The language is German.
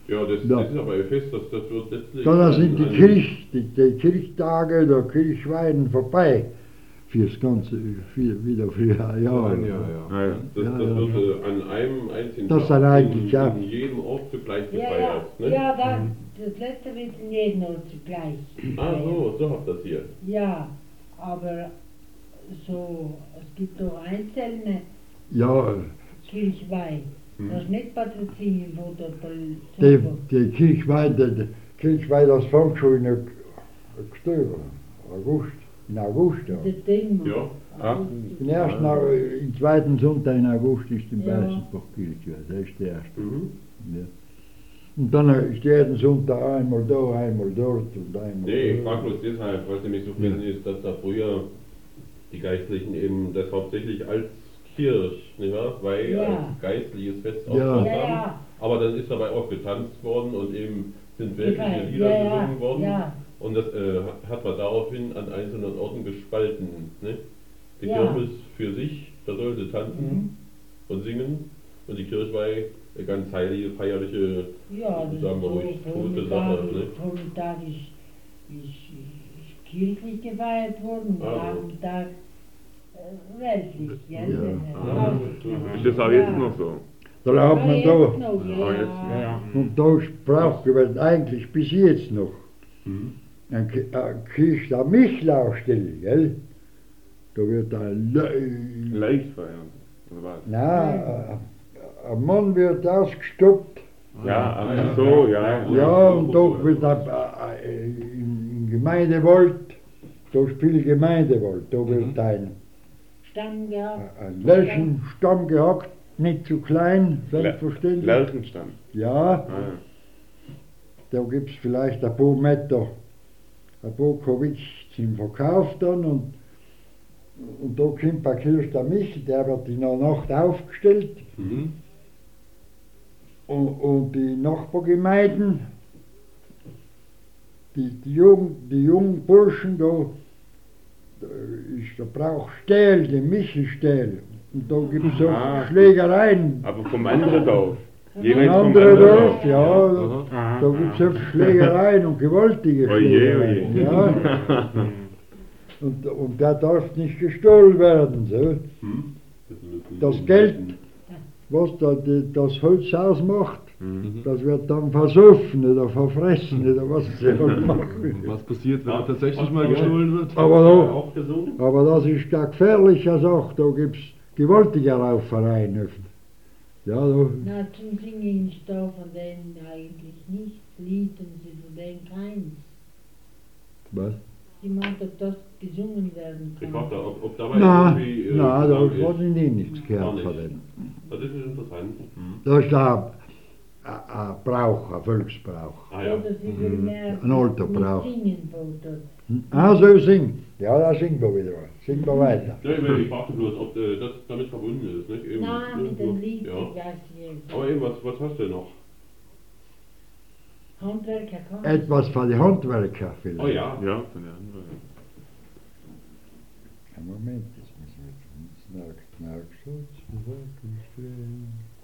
Ja, das ist aber ein Fest, das wird letztlich... Dann sind die Kirchtage oder Kirchweiden vorbei. Fürs ganze, wieder für ein Jahr. Ja. Das wird an einem einzigen Das Tag dann eigentlich, in jedem Ort zugleich gefeiert. Ne? Ja, das letzte wird in jedem Ort zugleich. Ah, so habt das hier. Ja, aber es gibt auch einzelne Kirchweih. Das ist nicht Patrozinium, wo die Kirchweih, das fängt schon in Oktober, August. In August, ja. Im zweiten Sonntag in August ist die Weißenburg-Kirche, das ist der erste. Ja. Und dann ist jeden Sonntag einmal da, einmal dort und einmal Nee, ich frage bloß deshalb, weil es nämlich so gewesen ist, dass da früher die Geistlichen eben das hauptsächlich als Kirche, nicht wahr? Weil als geistliches Fest ausgeführt haben. Aber dann ist dabei auch getanzt worden und eben sind weltliche Lieder gesungen worden. Und das hat man daraufhin an einzelnen Orten gespalten. Ne? Die Kirmes für sich, da sollte tanzen und singen. Und die Kirchweih eine ganz heilige, feierliche, sagen wir ruhig, tote Sache. Vormittag ist kirchlich gefeiert worden, Nachmittag weltlich. Ist das auch jetzt noch so? Da hat man und da braucht eigentlich bis jetzt noch eine Kirche der Michlaustelle, gell? Da wird ein Leicht feiern, oder was? Nein, ein Mann wird ausgestoppt. Ja, Ja, und da wird im Gemeindewald, da spielt Gemeindewald, da wird ein Lärchenstamm gehackt, nicht zu klein, selbstverständlich. Lärchenstamm? Ja. Da gibt es vielleicht ein paar Meter, ein paar Kubik zum Verkauf dann und da kommt bei Kirche der Michel, der wird in der Nacht aufgestellt. Und die Nachbargemeinden, die jungen Burschen, da braucht Stähl, die Michelstähl. Und da gibt es auch Schlägereien. Aber vom anderen Dorf? Ein anderes Dorf, da gibt es auch Schlägereien und gewaltige Schlägereien. Ja. Und der darf nicht gestohlen werden. So. Das Geld, was das Holz ausmacht, das wird dann versoffen oder verfressen oder was sie machen. Was passiert, wenn tatsächlich mal gestohlen wird? Aber das ist eine gefährliche Sache, da gibt es gewaltige Raufereien oft. Ja, na, zum Singen ist da von denen eigentlich nichts, Lieden sind von denen keins. Was? Ich meinte, ob das gesungen werden kann. Ich fragte, ob dabei irgendwie... Nein, da habe ich nie nichts gehört von denen. Das ist interessant. Das ist ein Brauch, ein Volksbrauch. Ein alter Brauch. So singen. Ja, da singen wir wieder was. Singen wir weiter. Ja, ich fragte bloß, ob das damit verbunden ist. Nicht? Eben, nein, mit dem Lied, Aber eben, was hast du noch? Handwerker kann etwas von den Handwerker vielleicht. Oh ja. Ja, von den Handwerker. Moment, das müssen wir jetzt merken.